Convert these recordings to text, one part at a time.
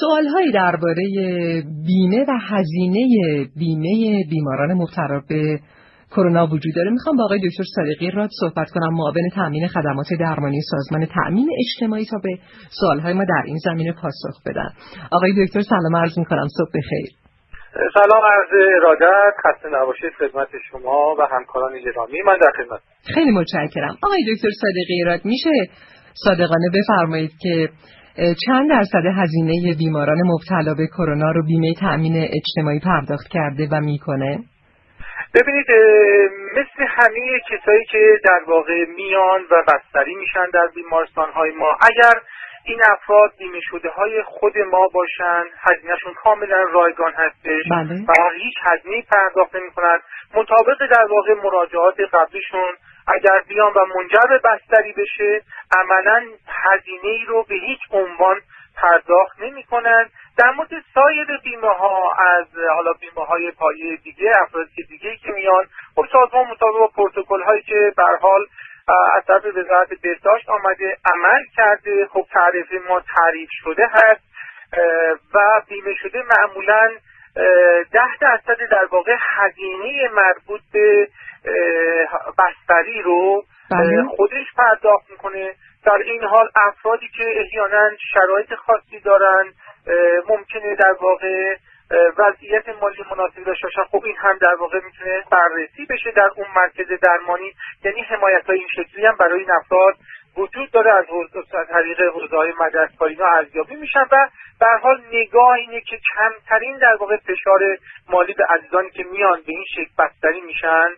سوال‌هایی درباره بیمه و هزینه بیمه بیماران مبتلا به کرونا وجود داره. میخوام با آقای دکتر صادقی راد صحبت کنم، معاون تامین خدمات درمانی سازمان تامین اجتماعی، تا به سوال‌های ما در این زمینه پاسخ بدن. آقای دکتر سلام عرض می‌کنم، صبح بخیر. سلام، عرض ارادت، خسته نباشید خدمت شما و همکاران گرامی. من در خدمت. خیلی متشکرم. آقای دکتر صادقی راد، میشه صادقانه بفرمایید که چند درصد هزینه بیماران مبتلا به کرونا رو بیمه تامین اجتماعی پرداخت کرده و میکنه؟ ببینید، مثل همه کسایی که در واقع میان و بستری میشن در بیمارستان‌های ما، اگر این افراد بیمه شده های خود ما باشن، هزینهشون کاملا رایگان هستش و هیچ هزینه‌ای پرداخت نمی‌کنند. مطابق در واقع مراجعات قبلیشون اگر بیان و منجر به بستری بشه، عملاً هزینه‌ای رو به هیچ عنوان پرداخت نمی‌کنند. در مورد سایر بیمه‌ها، از حالا بیمه‌های پایه دیگه، افراد دیگه که میان، خب سازمان مطابق با پروتکل‌هایی که به هر حال از طرف وزارت بهداشت آمده عمل کرده، خب تعرفه ما تعریف شده هست و بیمه شده معمولاً 10% در واقع هزینه مربوط به بستری رو خودش پرداخت میکنه. در این حال افرادی که احیانا شرایط خاصی دارن، ممکنه در واقع وضعیت مالی مناسبی داشته باشن، خب این هم در واقع میتونه بررسی بشه در اون مرکز درمانی. یعنی حمایت‌های این شکلی هم برای این افراد وجود داره، از طریق حوزه‌های مدرسه‌کاری اینا ارزیابی میشن و به هر حال نگاه اینه که کمترین در واقع فشار مالی به عزیزانی که میان به این شکل بستری میشن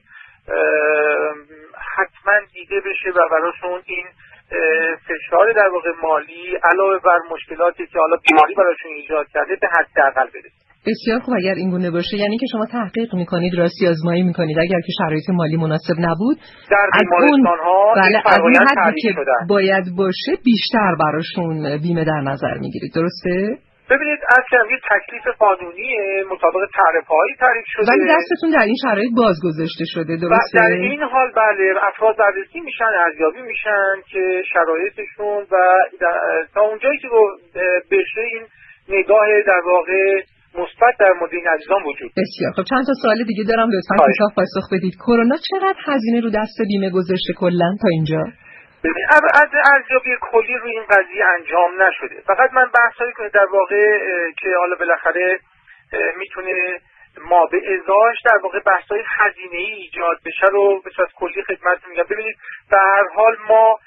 حتما دیده بشه و براشون این فشار در واقع مالی علاوه بر مشکلاتی که حالا بیماری براشون ایجاد کرده به حداقل برسه. بسیار خوب. اگر این گونه باشه یعنی که شما تحقیق میکنید، راستی آزمایی میکنید، اگر که شرایط مالی مناسب نبود در بیمارستان‌ها از اون حدی که باید باشه بیشتر براشون بیمه در نظر میگیرید، درسته؟ ببینید، اصلا یه تکلیف قانونی مطابق تعرفه‌هایی تعریف شده، ولی دستتون در این شرایط بازگذاشته شده، درسته؟ در این حال بله، افراد بررسی میشن، ارزیابی میشن که شرایطشون و تا اونجایی که بشه این نگاه در واقع مثبت در مورد این عزیزان وجود. بسیار خب. چند تا سوال دیگه دارم، لطفاً کوتاه پاسخ بدید. کرونا چقدر هزینه رو دست بیمه گذاشته کلا تا اینجا؟ ببین، از ارزیابی کلی روی این قضیه انجام نشده. فقط من بحثایی که در واقع که حالا بالاخره میتونه ما به ازاش در واقع بحثای هزینه‌ای ایجاد بشه رو به صورت کلی خدمتتون میگم. ببینید، به هر حال ما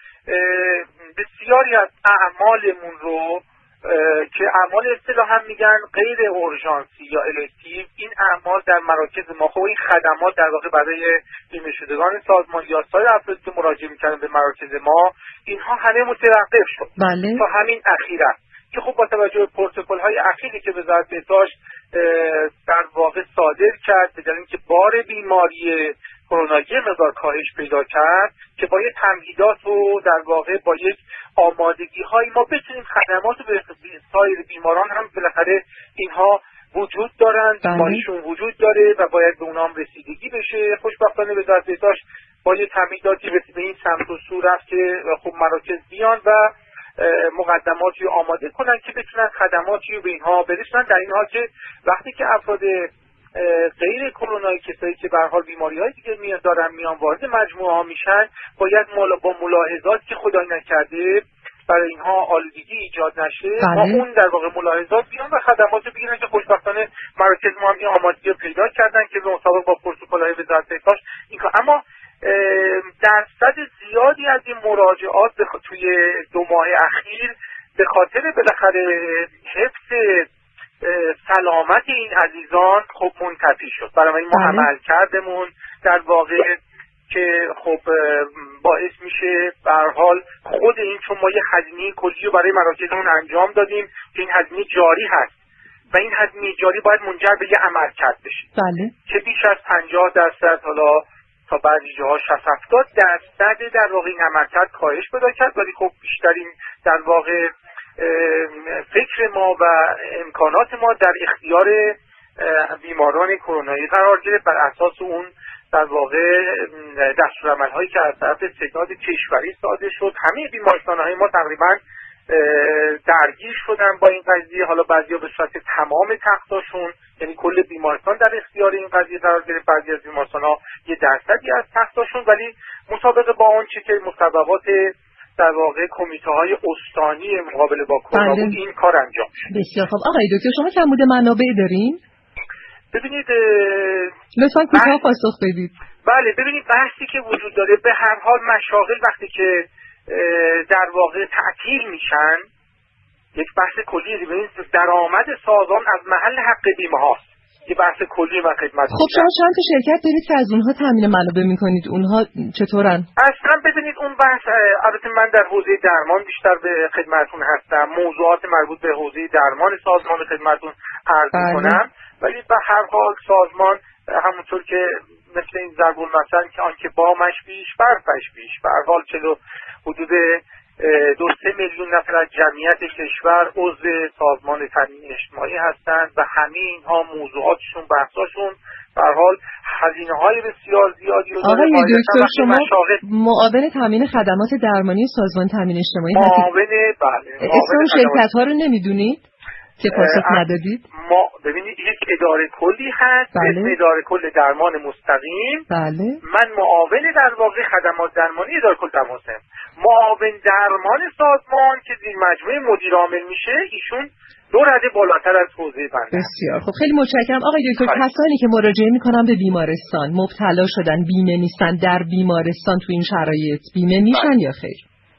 بسیاری از اعمالمون رو که اعمال اصطلاحاً میگن غیر اورژانسی یا الکتیو، این اعمال در مراکز ما، خب این خدمات در واقع برای بیمه شدگان سازمان یا سایر افرادی که مراجعه میکنن به مراکز ما، اینها همه متوقف شد تا همین اخیراً، که خب با توجه به پروتکل‌های اخیری که وزارت بهداشت در واقع صادر کرد، به دلیل اینکه بار بیماری کرونا یه مقدار کاهش پیدا کرد، که با یه تمهیدات و در واقع با یک آمادگی‌های ما بتونیم خدمات رو به سایر بیماران هم بالاخره اینها وجود دارن، بیماریشون وجود داره و باید به اونها هم رسیدگی بشه. خوشبختانه وزارت بهداشت با یه تمهیداتی به این سمت و سو رفت که خب مراکز بیان و مقدماتی رو آماده کنن که بتونن خدماتی رو به اینها برسونن، در این حال که وقتی که افراد غیر کرونایی، کسایی که به هر حال بیماری‌های دیگه میان وارد مجموعه ها میشن، باید با ملاحظات که خدای نکرده برای اینها آلودگی ایجاد نشه با اون در واقع ملاحظات بیان و خدمات رو بگیرن، که خوشبختانه مراکز ما هم این آمادگی رو پیدا کردن که به مطابق با پروتکل‌های وزارت بهداشت این کار. اما درصد زیادی از این مراجعات توی 2 ماه اخیر به خاطر بالاخره حفظ سلامت این عزیزان خب منتفی شد. برای ما عمل کردمون در واقع که خب باعث میشه به هر حال خود این، چون ما یه هزینه کلی رو برای مراکزمون انجام دادیم که این هزینه جاری هست و این هزینه جاری باید منجر به یه عملکرد بشه که بیش از 50%، حالا تا بعضی جاها 60-70% در واقع این عملکرد کاهش پیدا کرد، ولی خب بیشترین در واقع فکر ما و امکانات ما در اختیار بیماران کرونایی قرار گرفت بر اساس اون در واقع دستورالعمل‌هایی که از طرف ستاد کشوری صادر شد. همه بیمارستان‌های ما تقریبا درگیر شدن با این قضیه. حالا بعضیا به صورت تمام تختاشون، یعنی کل بیمارستان در اختیار این قضیه قرار گرفت، بعضی از بیمارستان‌ها یه درصدی از تختاشون، ولی مسابقه با آنچه که مسابقات در واقع کمیته‌های استانی مقابله با کرونا بود این کار انجام شد. بسیار خوب. آقای دکتر شما کمبود منابع دارین؟ ببینید لطفاً کوتاه پاسخ بدید. بله ببینید بحثی که وجود داره به هر حال مشاغل وقتی که در واقع تعطیل میشن یک بحث کلی. ببینید درآمد سازمان از محل حق بیمه هاست، یه بحث کلی و خدمت. خب شما چند تا شرکت دارید که از اونها تامین منابع میکنید؟ اونها چطورن؟ اصلا ببینید اون بحث، البته من در حوزه درمان بیشتر به خدمتتون هستم، موضوعات مربوط به حوزه درمان سازمان خدمتتون عرض میکنم، ولی به هر حال سازمان همونطور که مثل این ضرب المثل که آنکه بامش بیش برفش بیش، به هر حال حدود 2-3 میلیون نفر از جمعیت کشور عضو سازمان تامین اجتماعی هستند و همه اینها موضوعاتشون بحثاشون به هر حال هزینه‌های بسیار زیادی رو داره. آقای دکتر شما معاون تامین خدمات درمانی سازمان تامین اجتماعی هستید؟ معاون، بله. اسم شرکت‌ها رو نمیدونید که پاسخ ندادید؟ ما ببینید یک اداره کلی هست، اسم اداره کل درمان مستقیم. بله. من معاون در واقع خدمات درمانی اداره کل درمان هستم. معاون درمان سازمان که زیر مجموعه مدیر عامل میشه، ایشون 2 رده بالاتر از حوزه بنده. بسیار خب، خیلی متشکرم. آقای دکتر کسانی که مراجعه میکنن به بیمارستان مبتلا شدن، بیمه نیستن، در بیمارستان تو این شرایط بیمه میشن یا خیر؟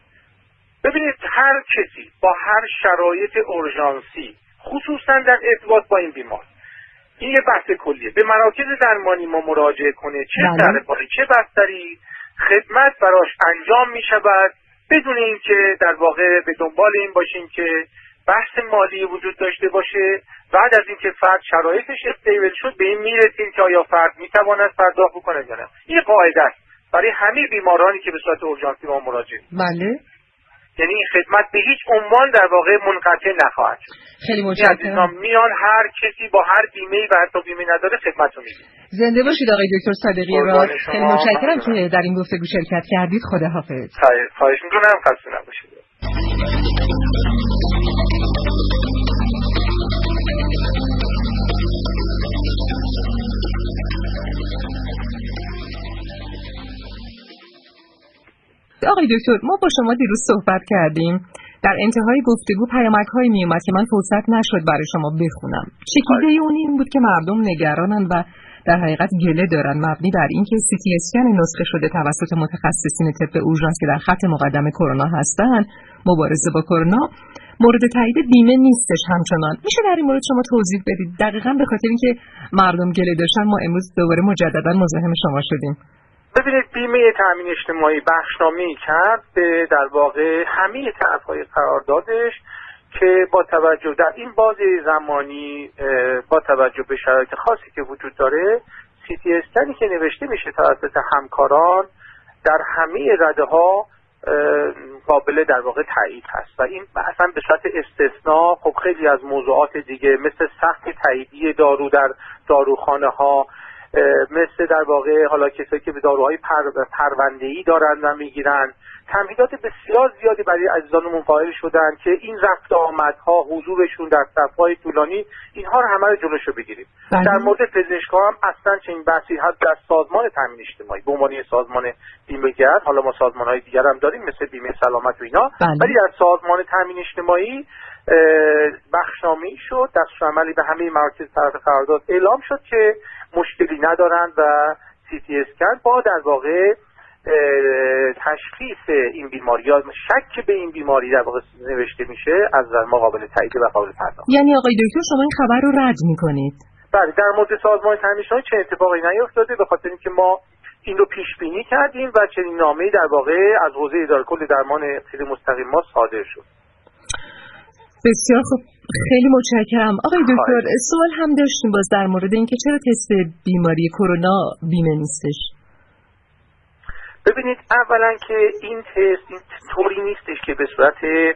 ببینید هر کسی با هر شرایط اورژانسی خصوصا در ارتباط با این بیمار، این یه بحث کلیه، به مراکز درمانی ما مراجعه کنه، چه درباره چه بستری خدمت براش انجام می شود، بدون اینکه در واقع به دنبال این باشیم که بحث مالی وجود داشته باشه. بعد از اینکه فرد شرایطش استیبل شد به این میرسیم که آیا فرد میتواند پرداخت بکنه یا نه. این قاعده است برای همه بیمارانی که به صورت اورژانسی ما مراجعه. بله. یعنی این خدمت به هیچ عنوان در واقع منقطع نخواهد شد. خیلی متشکرم. میان هر کسی با هر بیمه‌ای و حتی بیمه نداره خدمت رو می‌گیره. زنده باشید آقای دکتر صادقی را. خیلی متشکرم که در این گفتگو شرکت کردید. خداحافظ. خواهش می‌کنم، خسته نباشید. آقای دکتر ما با شما دیروز صحبت کردیم، در انتهای گفتگو پیامک‌هایی میومد که من فرصت نشد برای شما بخونم. چکیده اون این بود که مردم نگرانن و در حقیقت گله دارن مبنی بر اینکه CT اسکن نسخه شده توسط متخصصین طب اورژانس که در خط مقدم کرونا هستن مبارزه با کرونا مورد تایید بیمه نیستش همچنان. میشه در این مورد شما توضیح بدید؟ دقیقاً به خاطر اینکه مردم گله داشتن ما امروز دوباره مجددا مزاحم شما شدیم. ببینید بیمه تامین اجتماعی بخشنامه‌ای کرد به در واقع همه طرف‌های قراردادش که با توجه در این بازه زمانی با توجه به شرایط خاصی که وجود داره CT اسکنی که نوشته میشه توسط همکاران در همه رده‌ها قابل در واقع تایید هست و این اصلا به صورت استثناء خب خیلی از موضوعات دیگه مثل سقف تاییدی دارو در داروخانه‌ها، مثل در واقع حالا کسایی که به داروهای پرونده‌ای دارن و میگیرن، تمهیدات بسیار زیادی برای عزیزانمون قائل شدن که این رفت آمدها، حضورشون در صف‌های طولانی، اینها رو همه رو جلوشو بگیریم. در مورد پزشک‌ها هم اصلا چنین بحثی هست در سازمان تامین اجتماعی به عنوان سازمان بیمه‌گر، حالا ما سازمان‌های دیگر هم داریم مثل بیمه سلامت و اینا، ولی در سازمان تامین اجتماعی بخشنامه‌ای شد، دستورالعملی به همه مراکز طرف قرارداد اعلام شد که مشکلی ندارند و CT اسکن با در واقع تشخیص این بیماری یا شک به این بیماری در واقع نوشته میشه از ما قابل تایید و قابل پرداخت. یعنی آقای دکتر شما این خبر رو رد میکنید؟ بله، در مورد سازمان تامین اجتماعی چه اتفاقی نیفتاده به خاطر اینکه ما این رو پیش بینی کردیم و چنین نامه‌ای در واقع از حوزه اداره کل درمان غیر مستقیم ما صادر شد. بسیار خوب، خیلی متشکرم. آقای دکتر سوال هم داشتیم باز در مورد اینکه چرا تست بیماری کرونا بیمه نیستش؟ ببینید اولا که این تست این طوری نیستش که به صورت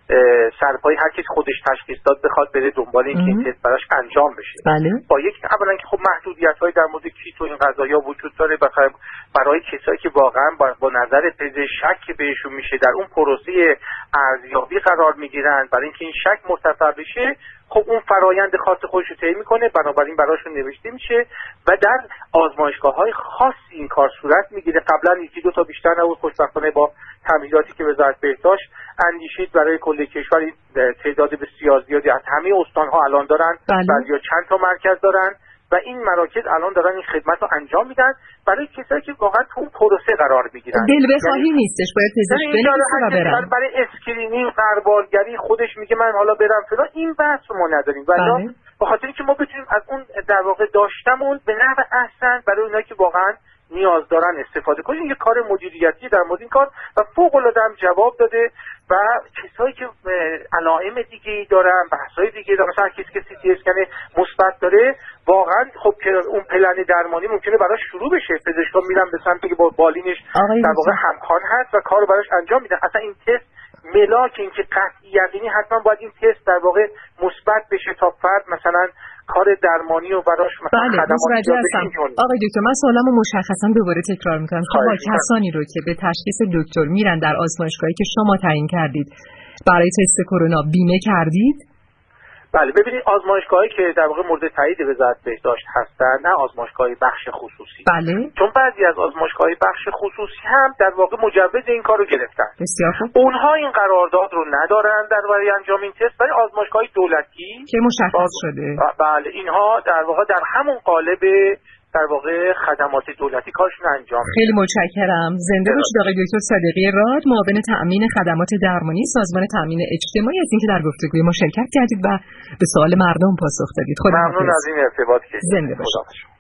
سرپای هر کسی خودش تشخیص داد بخواد بره دنبال این که این تست براش انجام بشه. بله. با یک اولا که خب محدودیت‌های در مورد کیت و این قضایا وجود داره، برای کسایی که واقعا با نظر پزشک شک بهشون میشه در اون پروسه ارزیابی قرار میگیرن، برای اینکه این شک مرتفع بشه خب اون فرایند خاص خودش رو طی میکنه، بنابراین براشون نوشته میشه و در آزمایشگاه‌های خاصی این کار صورت میگیره. قبلا یکی دو تا بیشتر نبود، خوشبختانه با تمهیداتی که وزارت بهداشت اندیشید برای کل کشور تعداد بسیار زیادی از همه استان‌ها الان دارن، بعضیا چند تا مرکز دارن و این مراکز الان دارن این خدمت رو انجام میدن برای کسایی که واقعا تو اون پروسه قرار بگیرن. دل بخواهی نیستش، باید پزشک بنویسه و برن. برای اسکرینینگ غربالگری خودش میگه من حالا برم فلان، این بحث رو ما نداریم. ولی به خاطر اینکه ما بتونیم از اون در واقع داشتمون به نحو احسن برای اونایی که واقعا نیاز دارن استفاده کنیم. یک کار مدیریتی در مورد این کار و فوق‌العاده هم جواب داده و کسایی که علائم دیگه‌ای دارن، بحث‌های دیگه دارن، مثلا کسی که سی تی اسکن مثبت داره، واقعا خب که اون پلن درمانی ممکنه براش شروع بشه. پزشکا میرن به سمتی که با بالینش در واقع همخوان هست و کارو براش انجام میدن. اصلا این تست ملاک این که قطعی یقینی حتما باید این تست در واقع مثبت بشه تا فرد مثلا کار درمانی و براش مثلا خدمات هستم. آقای دکتر من سوالمو مشخصا دوباره تکرار میکنم. شما کسانی رو که به تشخیص دکتر میرن در آزمایشگاهی که شما تعیین کردید برای تست کرونا بیمه کردید؟ بله، ببینید آزمایشگاهایی که در واقع مورد تایید وزارت بهداشت هستن، نه آزمایشگاه بخش خصوصی. بله. چون بعضی از آزمایشگاه بخش خصوصی هم در واقع مجوز این کارو گرفتن. بسیار خوب. اونها این قرارداد رو ندارن برای انجام این تست، ولی آزمایشگاه دولتی که مشخص شده. بله، اینها در واقع در همون قالب در واقع خدمات دولتی کارشون انجام میدن. خیلی متشکرم. زنده باشید آقای دکتر صادقی راد، معاون تأمین خدمات درمانی سازمان تأمین اجتماعی، از اینکه در گفتگوی ما شرکت کردید و به سوال مردم پاسخ دادید. خدا ممنون از این ارتباطی که زنده باشید.